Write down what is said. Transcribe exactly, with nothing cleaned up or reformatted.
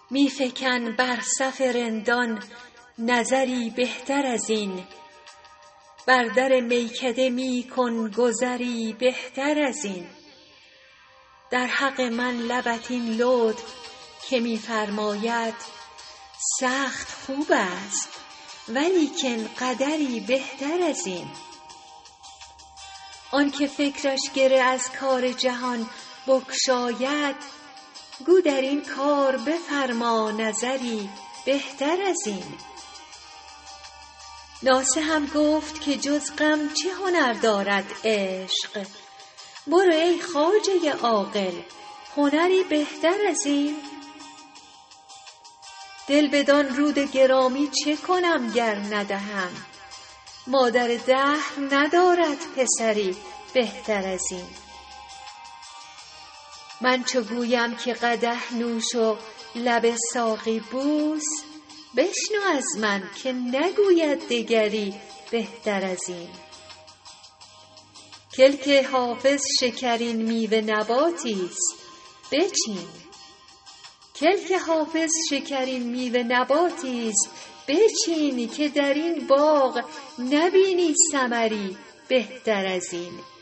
می فکن بر صف رندان نظری بهتر از این، بر در میکده می کن گذری بهتر از این. در حق من لبت این لطف که می فرماید سخت خوب است ولیکن قدری بهتر از این. آن که فکرش گره از کار جهان بگشاید، گو در این کار بفرما نظری بهتر از این. ناصح هم گفت که جز غم چه هنر دارد عشق، برو ای خواجه عاقل هنری بهتر از این. دل بدان رود گرامی چه کنم گر ندهم، مادر دهر ندارد پسری بهتر از این. من چو گویم که قدح نوش و لب ساقی بوس، بشنو از من که نگوید دگری بهتر از این. کلک حافظ شکرین میوه نباتی است بچین، کلک حافظ شکرین میوه نباتی است بچین، که در این باغ نبینی ثمری بهتر از این.